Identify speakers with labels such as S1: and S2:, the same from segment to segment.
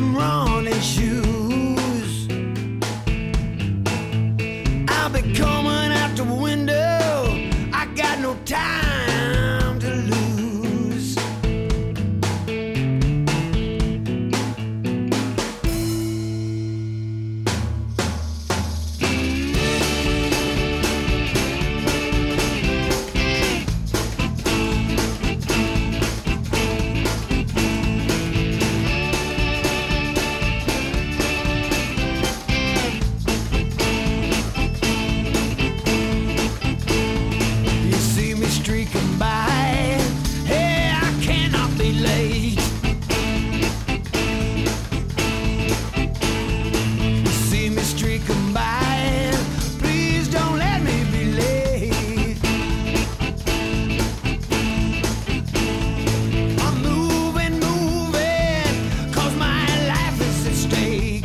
S1: them running shoes. I'll be coming out the window. I got no time to lose. Streaking by, hey, I cannot be late. You see me streaking by, please don't let me be late. I'm moving, moving, 'cause my life is at stake.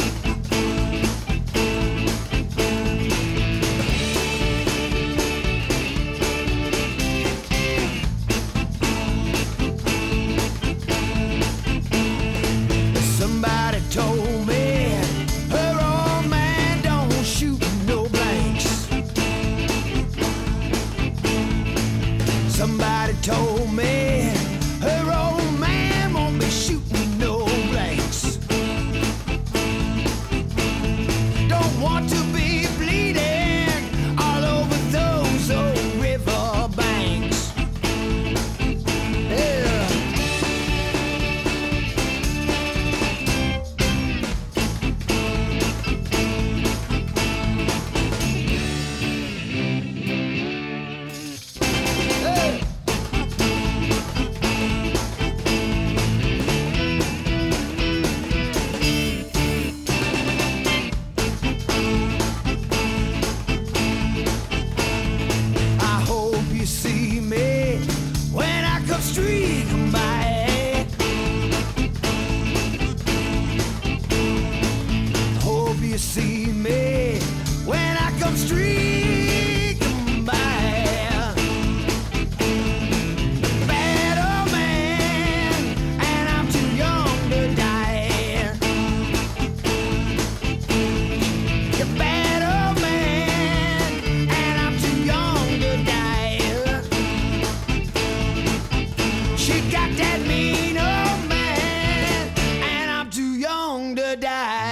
S1: Somebody told me her old man don't shoot no blanks. Somebody told me her old man won't be shooting no blanks. Don't want to be bleeding all over those old river banks. Yeah. I hope you see me when I come streaking by. Hope you see me when I come streaking by. Bad old man, and I'm too young to die. You're bad old man, and I'm too young to die. She got that mean old man, and I'm too young to die.